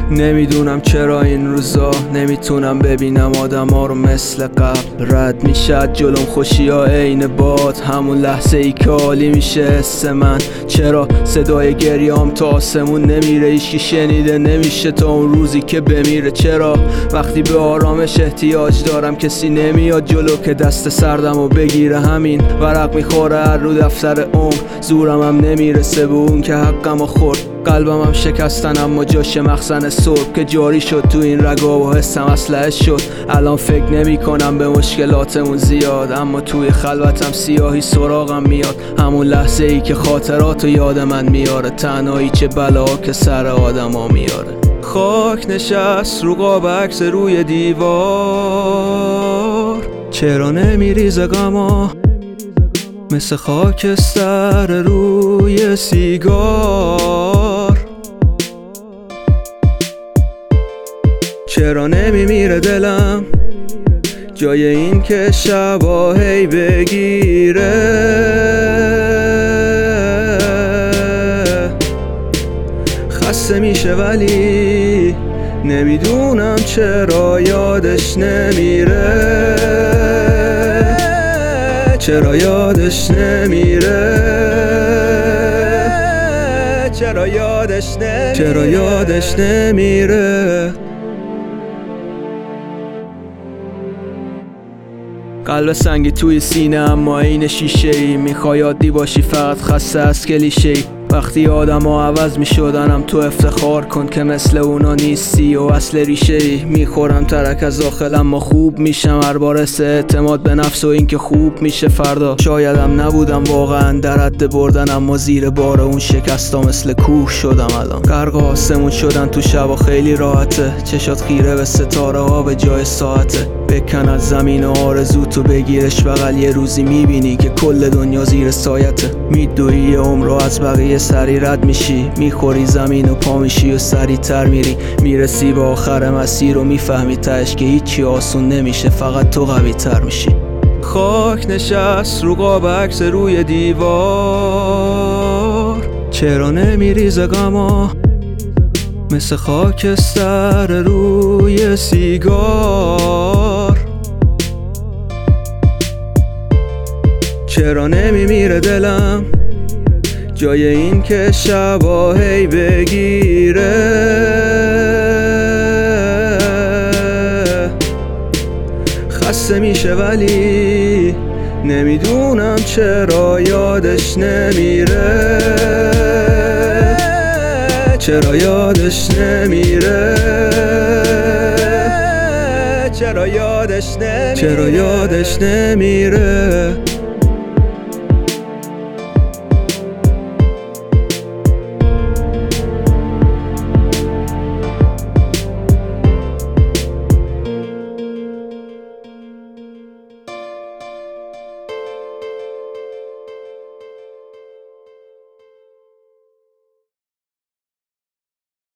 نمیدونم چرا این روزا نمیتونم ببینم آدما رو مثل قبل. رد میشه جلوم خوشیا عین باد، همون لحظه ای که عالی میشه حس من. چرا صدای گریام تا آسمون نمیره، هیچکی شنیده نمیشه تا اون روزی که بمیره. چرا وقتی به آرامش احتیاج دارم کسی نمیاد جلو که دست سردم و بگیره. همین ورق میخوره هر رو دفتر عمر، زورم هم نمیرسه به اون که حقم خورد. قلبم هم شکستن اما جاش مخزن صبح که جاری شد تو این رگا و حسم اسلحه شد. الان فکر نمی کنم به مشکلاتمون زیاد، اما توی خلوتم سیاهی سراغم میاد. همون لحظه ای که خاطراتو یاد من میاره، تنهایی چه بلا که سر آدما میاره. خاک نشست رو قاب عکس روی دیوار، چرا نمیریزه غما مثل خاکستر روی سیگار؟ چرا نمیمیره دلم جای این که شبا هی بگیره؟ خسته میشه ولی نمیدونم چرا یادش نمیره. چرا یادش نمیره؟ چرا یادش نمیره؟ چرا یادش نمیره؟ قلب سنگی توی سینه اما این شیشه ای، میخوای عادی باشی فقط خسته از کلیشه ای. وقتی آدم ها عوض می شدنم تو افتخار کن که مثل اونا نیستی و اصل ریشه ای. میخورم ترک از داخل اما خوب میشم، هر بار اعتماد به نفس و این که خوب میشه فردا. شایدم نبودم واقعا در حد بردن، اما زیر بار اون شکستا مثل کوه شدم. الان غرق آسمون شدن تو شبا خیلی راحته، چشات خیره به ستاره ها به جای ساعته. بکن از زمین آرزو تو بگیرش بغل، یه روزی میبینی که کل دنیا زیر سایته. میدوی عمر رو از بقیه سری رد میشی، میخوری زمین و پا میشی و سری تر میری. میرسی به آخر مسیر و میفهمی تهش که هیچی آسون نمیشه، فقط تو قوی تر میشی. خاک نشست رو قاب عکس روی دیوار، چرا نمیریزه غما مثل خاکستر روی سیگار؟ چرا نمیمیره دلم جای این که شبا هی بگیره؟ خسته میشه ولی نمیدونم چرا یادش نمیره. چرا یادش نمیره؟ چرا یادش نمیره؟ چرا یادش نمیره؟